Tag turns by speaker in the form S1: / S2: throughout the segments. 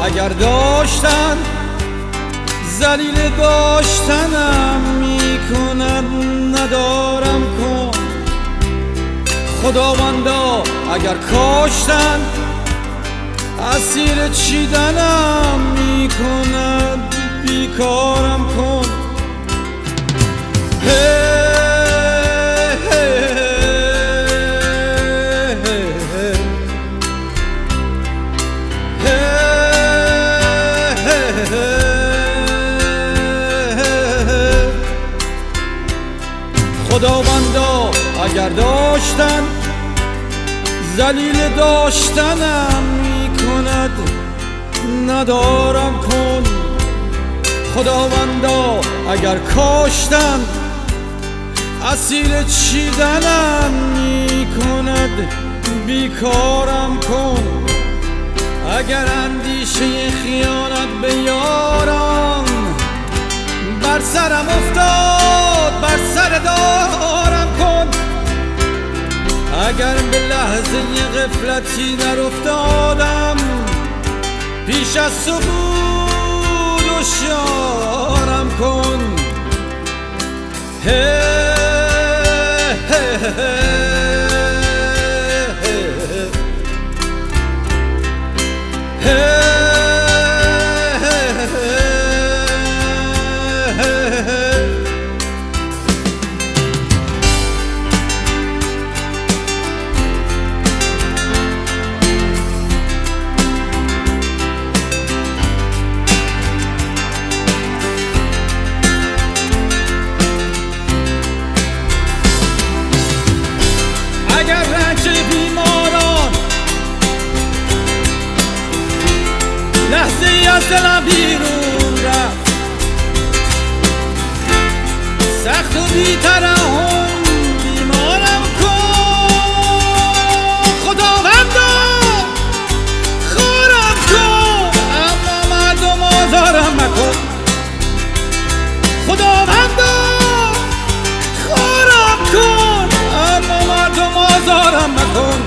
S1: اگر داشتن ذلیل داشتنم میکنن، ندارم کن. خداوندا اگر کاشتن اسیر چیدنم میکند، بیکارم کن. خداوندا اگر داشتن ذلیل داشتنم میکند، ندارم کن. خداوندا اگر کاشتن اسیر چیدنم میکند، بیکارم کن. اگر اندیشه خیانت به یاران بر سرم افتاد، بر سر دارم کن. اگر به لحظه غفلتی در افتادم، پیش از سقوط هشیارم کن. اگر رنج بیماران لحظه ای از دلم بیرون رفت، سخت و بی‌ترحم بیمارم کن. خداوندا خارم کن، اما مردم آزارم مکن. خداوندا خارم کن، اما مردم آزارم مکن.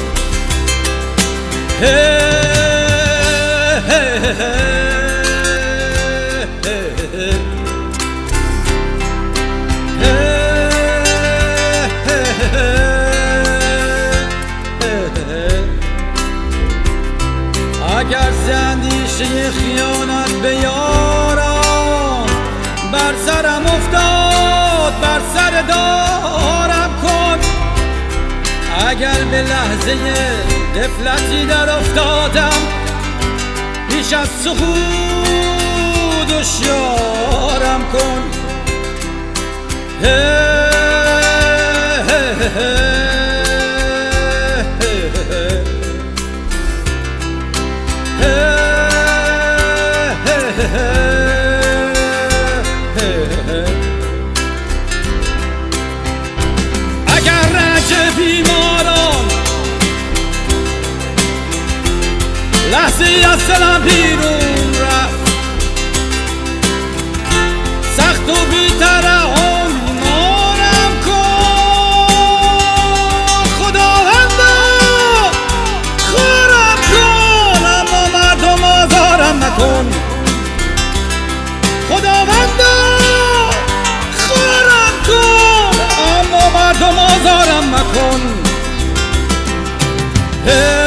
S1: اگر اندیشه خیانت به یاران بر سرم افتاد، بر سر دارم کن. اگر به لحظه غفلتی در افتادم، پیش از سقوط هشیارم کن. اگر رنج بیماران لحظه ای از دلم بیرون رفت، سخت و بی‌ترحم بیمارم کن. خداوندا خارم کن، اما مردم آزارم نکن. خداوندا خارم کن، اما مردم آزارم مکن.